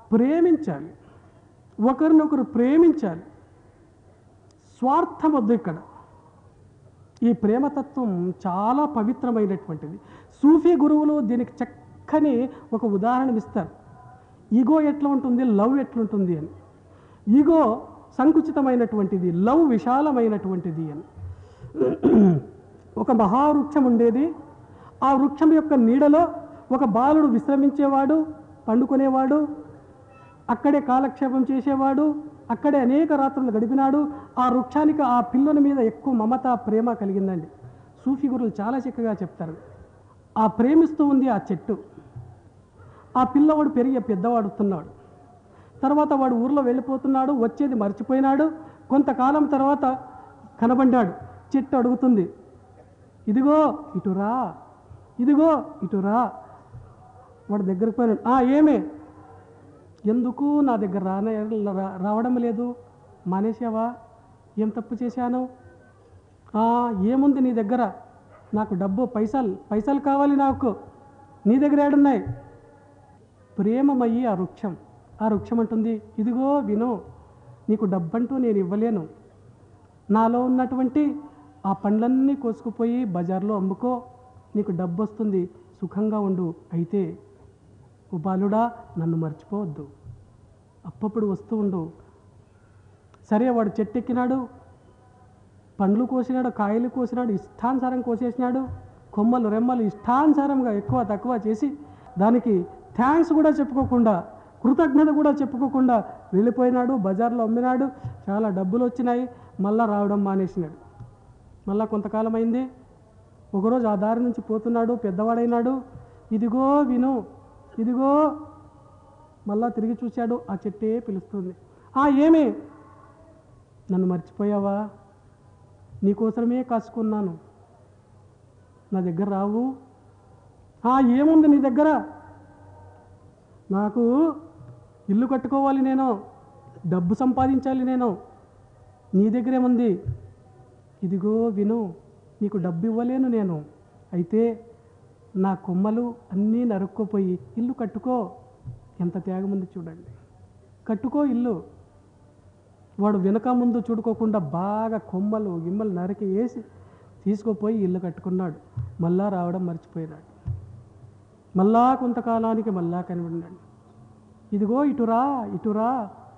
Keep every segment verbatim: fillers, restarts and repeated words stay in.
ప్రేమించాలి, ఒకరినొకరు ప్రేమించాలి. స్వార్థం వద్దు ఇక్కడ. ఈ ప్రేమతత్వం చాలా పవిత్రమైనటువంటిది. సూఫీ గురువులు దీనికి చక్కని ఒక ఉదాహరణ ఇస్తారు. ఈగో ఎట్లా ఉంటుంది, లవ్ ఎట్లుంటుంది అని. ఈగో సంకుచితమైనటువంటిది, లవ్ విశాలమైనటువంటిది అని. ఒక మహావృక్షం ఉండేది. ఆ వృక్షం యొక్క నీడలో ఒక బాలుడు విశ్రమించేవాడు, పండుకునేవాడు, అక్కడే కాలక్షేపం చేసేవాడు, అక్కడే అనేక రాత్రులు గడిపినాడు. ఆ వృక్షానికి ఆ పిల్లల మీద ఎక్కువ మమత, ప్రేమ కలిగిందండి. సూఫీ గురువులు చాలా చక్కగా చెప్తారు. ఆ ప్రేమిస్తూ ఉంది ఆ చెట్టు. ఆ పిల్లవాడు పెరిగి పెద్దవాడుతున్నాడు. తర్వాత వాడు ఊర్లో వెళ్ళిపోతున్నాడు, వచ్చేది మర్చిపోయినాడు. కొంతకాలం తర్వాత కనబడ్డాడు. చెట్టు అడుగుతుంది, ఇదిగో ఇటురా, ఇదిగో ఇటురా. వాడు దగ్గరకు పోయినాడు. ఆ ఏమే, ఎందుకు నా దగ్గర రానే రావడం లేదు, మానేసావా, ఏం తప్పు చేశాను? ఏముంది నీ దగ్గర, నాకు డబ్బు, పైసలు పైసలు కావాలి నాకు, నీ దగ్గర ఏడున్నాయి? ప్రేమమయ్యి ఆ వృక్షం ఆ వృక్షం అంటుంది, ఇదిగో విను, నీకు డబ్బంటూ నేను ఇవ్వలేను. నాలో ఉన్నటువంటి ఆ పండ్లన్నీ కోసుకుపోయి బజార్లో అమ్ముకో, నీకు డబ్బు వస్తుంది, సుఖంగా ఉండు. అయితే ఓ బాలుడా, నన్ను మర్చిపోవద్దు, అప్పప్పుడు వస్తూ ఉండు. సరే, వాడు చెట్టు ఎక్కినాడు, పండ్లు కోసినాడు, కాయలు కోసినాడు, ఇష్టానుసారం కోసేసినాడు. కొమ్మలు రెమ్మలు ఇష్టానుసారంగా ఎక్కువ తక్కువ చేసి దానికి థ్యాంక్స్ కూడా చెప్పుకోకుండా, కృతజ్ఞత కూడా చెప్పుకోకుండా వెళ్ళిపోయినాడు. బజార్లో అమ్మినాడు, చాలా డబ్బులు వచ్చినాయి. మళ్ళా రావడం మానేసినాడు. మళ్ళా కొంతకాలం అయింది. ఒకరోజు ఆ దారి నుంచి పోతున్నాడు, పెద్దవాడైనాడు. ఇదిగో విను, ఇదిగో. మళ్ళా తిరిగి చూశాడు, ఆ చెట్టే పిలుస్తుంది. ఆ ఏమి, నన్ను మర్చిపోయావా? నీకోసమే కాసుకున్నాను, నా దగ్గర రావు? ఏముంది నీ దగ్గర? నాకు ఇల్లు కట్టుకోవాలి, నేను డబ్బు సంపాదించాలి, నేను నీ దగ్గరేముంది? ఇదిగో విను, నీకు డబ్బు ఇవ్వలేను నేను. అయితే నా కొమ్మలు అన్నీ నరుక్కోపోయి ఇల్లు కట్టుకో. ఎంత త్యాగం ఉంది చూడండి. కట్టుకో ఇల్లు. వాడు వెనక ముందు చూడుకోకుండా బాగా కొమ్మలు గిమ్మలు నరికి వేసి తీసుకుపోయి ఇల్లు కట్టుకున్నాడు. మళ్ళా రావడం మర్చిపోయినాడు. మళ్ళా కొంతకాలానికి మళ్ళా కనిపడినాడు. ఇదిగో ఇటురా, ఇటురా.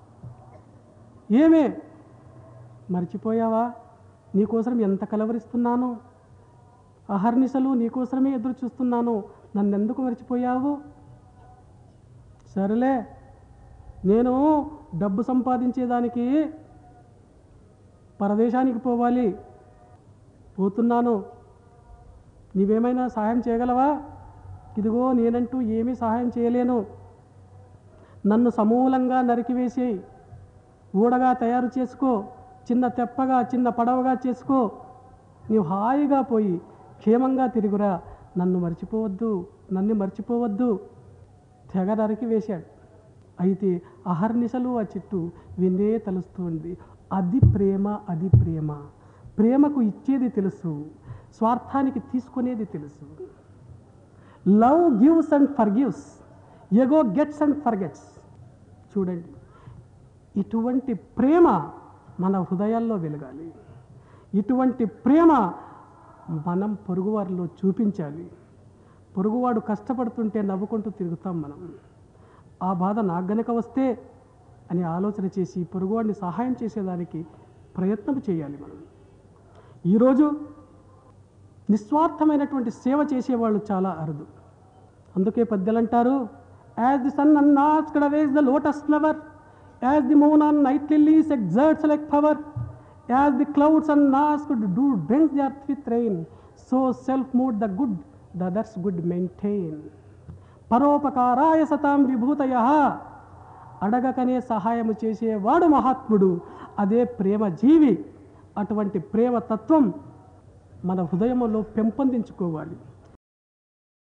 ఏమే, మర్చిపోయావా? నీకోసం ఎంత కలవరిస్తున్నాను, అహర్నిశలు నీకోసమే ఎదురు చూస్తున్నాను, నన్నెందుకు మర్చిపోయావు? సరేలే, నేను డబ్బు సంపాదించేదానికి పరదేశానికి పోవాలి, పోతున్నాను, నీవేమైనా సహాయం చేయగలవా? ఇదిగో నేనంటూ ఏమీ సహాయం చేయలేను, నన్ను సమూలంగా నరికివేసి ఊడగా తయారు చేసుకో, చిన్న తెప్పగా చిన్న పడవగా చేసుకో, నీవు హాయిగా పోయి క్షేమంగా తిరుగురా, నన్ను మర్చిపోవద్దు, నన్ను మర్చిపోవద్దు. తెగ నరికి వేశాడు. అయితే అహర్నిశలు ఆ చెట్టు వినే తలుస్తూ ఉంది. అది ప్రేమ, అది ప్రేమ. ప్రేమకు ఇచ్చేది తెలుసు, స్వార్థానికి తీసుకునేది తెలుసు. Love gives and forgives, ego gets and forgets. చూడండి, ఇటువంటి ప్రేమ మన హృదయాల్లో వెలగాలి. ఇటువంటి ప్రేమ మనం పొరుగువారిలో చూపించాలి. పొరుగువాడు కష్టపడుతుంటే నవ్వుకుంటూ తిరుగుతాం మనం. ఆ బాధ నాకు గనక వస్తే అని ఆలోచన చేసి పొరుగువాడిని సహాయం చేసేదానికి ప్రయత్నం చేయాలి మనం. ఈరోజు నిస్వార్థమైనటువంటి సేవ చేసేవాళ్ళు చాలా అరుదు. అందుకే పెద్దలు అంటారు, as the sun unasked awakes the lotus flower, as the moon on night lilies exerts like power, as the clouds unasked do drench the earth with rain, so self moved the good the others good maintain. పరోపకారాయ సతాం విభూతయః, అడగకనే సహాయము చేసేవాడు మహాత్ముడు, అదే ప్రేమ జీవి. అటువంటి ప్రేమ తత్వం మన హృదయంలో పెంపొందించుకోవాలి.